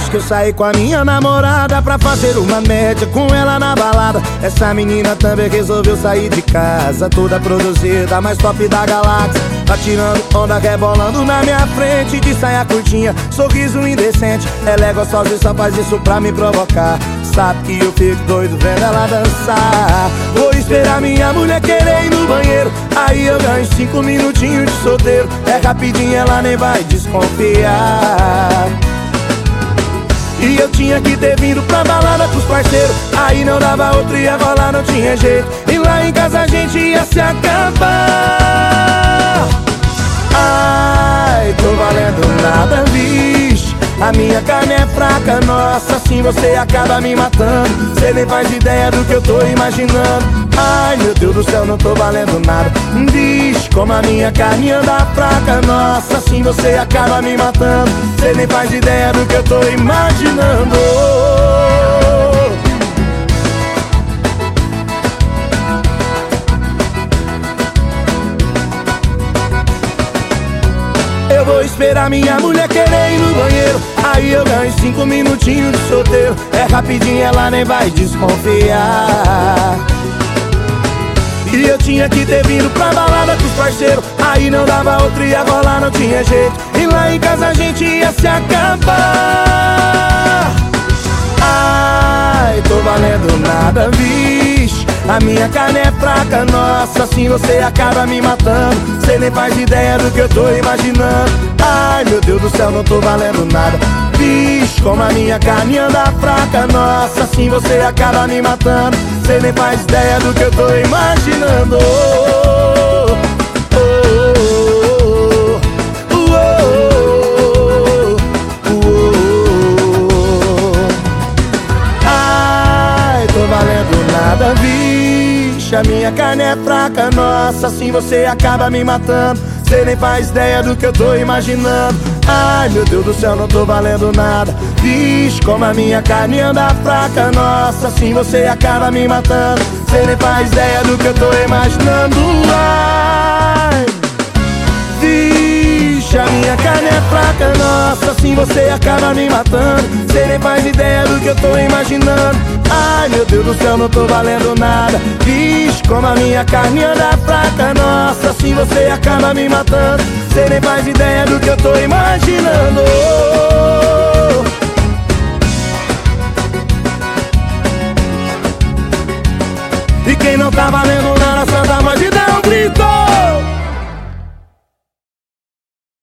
Diz que eu saí com a minha namorada pra fazer uma média com ela na balada. Essa menina também resolveu sair de casa, toda produzida, mais top da galáxia. Tá tirando onda, rebolando na minha frente, de saia curtinha, sorriso indecente. Ela é gostosa e só faz isso pra me provocar. Sabe que eu fico doido vendo ela dançar. Vou esperar minha mulher querer ir no banheiro, aí eu ganho 5 minutinhos de solteiro. É rapidinho, ela nem vai desconfiar. E eu tinha que ter vindo pra balada com os parceiros, aí não dava outro, ia rolar, não tinha jeito. E lá em casa a gente ia se acabar. Ai, tô valendo nada, vixe. A minha carne é fraca, nossa, assim você acaba me matando. Cê nem faz ideia do que eu tô imaginando. Ai, meu Deus do céu, não tô valendo nada. Diz como a minha carne anda fraca, nossa, assim você acaba me matando. Cê nem faz ideia do que eu tô imaginando. Eu vou esperar minha mulher querer ir no banheiro, aí eu ganho 5 minutinhos de solteiro. É rapidinho, ela nem vai desconfiar. E eu tinha que ter vindo pra balada com os parceiros, aí não dava outro, ia rolar, não tinha jeito. E lá em casa a gente ia se acabar. Ai, tô valendo nada, vixe. A minha carne é fraca, nossa, assim você acaba me matando. Cê nem faz ideia do que eu tô imaginando. Ai, meu Deus do céu, não tô valendo nada. Vixe, como a minha carne anda fraca, nossa, assim você acaba me matando. Cê nem faz ideia do que eu tô imaginando. Ai, tô valendo nada, vixe. A minha carne é fraca, nossa, assim você acaba me matando. Cê nem faz ideia do que eu tô imaginando. Ai, meu Deus do céu, não tô valendo nada. Vixe, como a minha carne anda fraca, nossa, assim você acaba me matando. Cê nem faz ideia do que eu tô imaginando. Ai, vixe, a minha carne é fraca, nossa, assim você acaba me matando. Cê nem faz ideia do que eu tô imaginando. Ai, meu Deus do céu, não tô valendo nada. Vixe, como a minha carne anda fraca, nossa, assim você acaba me matando. Cê nem faz ideia do que eu tô imaginando. E quem não tá valendo nada, Santa Voz